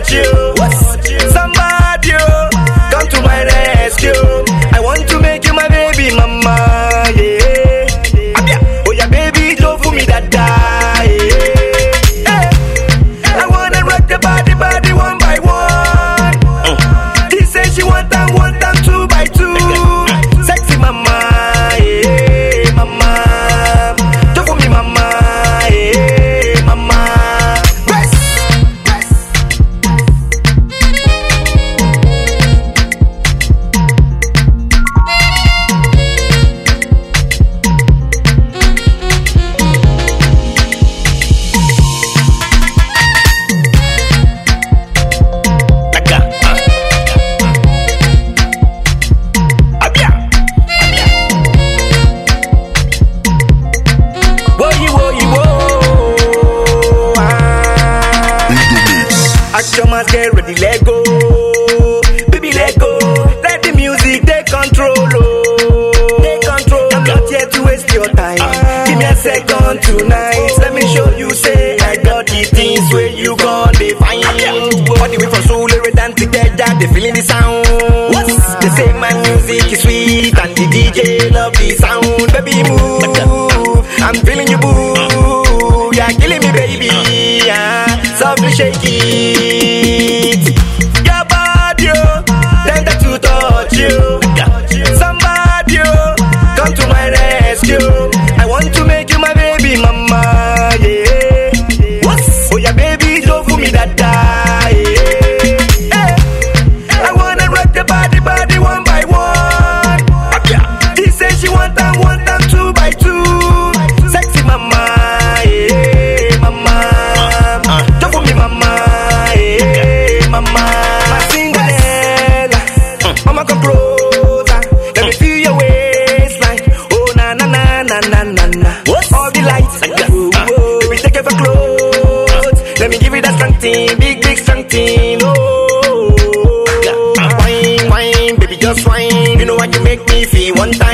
touch you. Somebody, come to my rescue. I want to make you my baby mama, yeah. Oh yeah, baby, don't fool me that die. Yeah. I wanna rock the body one by one. She said she want them 2 by 2. Sexy mama, yeah, mama. Don't fool me mama, yeah, mama. Press. Action must get ready, let go. Baby, let go. Let the music take control, oh. Take control. I'm not here to waste your time. Give me a second tonight. Let me show you, say, I got the things where you gon' define. All the way from soul, we dance together, they feeling the sound. They say my music is sweet, and the DJ love the sound. Baby, move. I'm feeling you, boo. You're killing me, baby. Softly shake it. Your body, tender to touch you. Somebody, come to my rescue. I want to make you my baby mama, yeah. Oh yeah, baby, don't fool me that die. Yeah. I wanna rock the body one by one. She said she want them 2 by 2. Sexy mama, yeah, mama. Don't fool me mama, yeah, mama. My Cinderella, mama come closer. Let me feel your waistline. Oh na na na na na na na. All the lights, baby take off your clothes. Let me give you that strong thing, big strong thing. Oh, wine, baby just wine. You know what you make me feel one time.